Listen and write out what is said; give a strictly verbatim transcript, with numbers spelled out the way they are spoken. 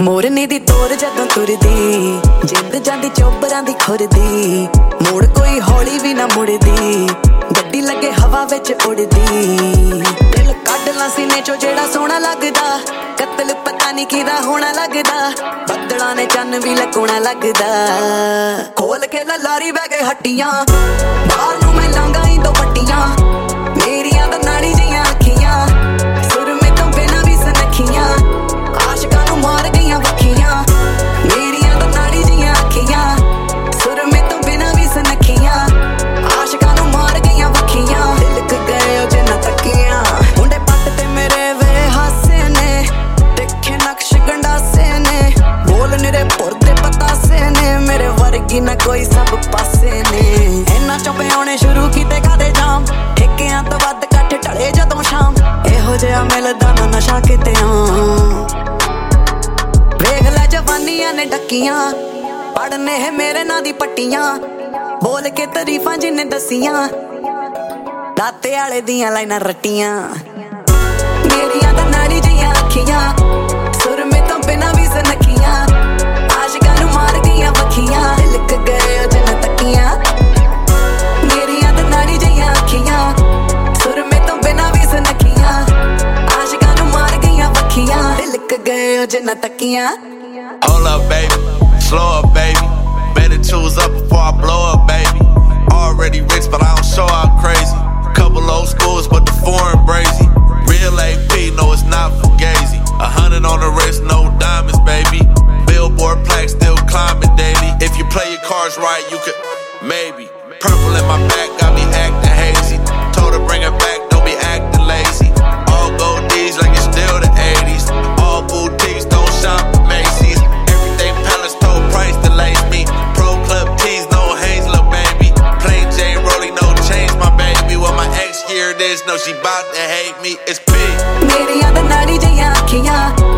मोरनी दी तोर जदों तुरदी जिंद जांदी चोबरां दी खुरदी मोड़ कोई हौली भी ना मुड़दी गड्डी लगे हवा विच उड़दी दिल कढ ला सीने चो जेड़ा सोहना लगदा कत्ल पता नहीं किदा होना लगदा बदलां ने चन्न भी लकोना लगदा खोल के लारी बह गए हट्टियां बाहर नूं मैं लांगा ही दो पट्टियां मेरियां दा नाड़ी जियां अखियां सुर में तो बिना भी सनखियां आशिकां नूं मार गईयां वखियां मेरियां दा नाड़ी जियां अखियां सुर में तो बिना भी सनखियां आशिकां नूं मार गईयां वखियां दिलक गए ओ जिन्ना तकियां मुंडे पट ते मेरे वे हासे ने देखे नक्श गंडासे ने बोल निरे पुरदे पतासे ने मेरे वर्गी ना कोई सब पासे ने इन्ना चुपे आने शुरू कीते कादे जाम ठेकियां तो वध कट ढले जदों शाम एहो जिहा मिलदा ना नशा किते आ वेख ले जवानियां ने डकियां पढ़ने है मेरे नां दी पट्टियां बोल के तारीफां जिन्ने दसियां दाते आले दियां लाइनां रट्टियां मेरियां दा नाड़ी जियां अखियां सुर में तो बिना भी सनखियां आशिकां नूं मार गईयां वखियां लिख गए ओ जिन्ना तकियां मेरियां दा नाड़ी जियां अखियां सुर में तो बिना भी सनखियां आशिकां नूं मार गईयां वखियां लिख गए ओ जिन्ना तकियां. Hold up, baby, slow up, baby. Better choose up before I blow up, baby. Already rich, but I don't show out crazy. Couple old schools, but the foreign brazy. Real A P, no, it's not fugazi. A hundred on the wrist, no diamonds, baby. Billboard plaque, still climbing daily. If you play your cards right, you could maybe. Purple in my back, got me acting hazy. Told her bring it back, don't be acting lazy. All gold D's like it's still the eighties. All boutiques, don't shop at Macy's. Everything Palace told price delays me. Pro Club tees, no Hanes, little baby. Plain Jane Rollie, no change, my baby. Well, my ex here it is, no she bout to hate me. It's big. मेरियां दा नाड़ी जियां अखियां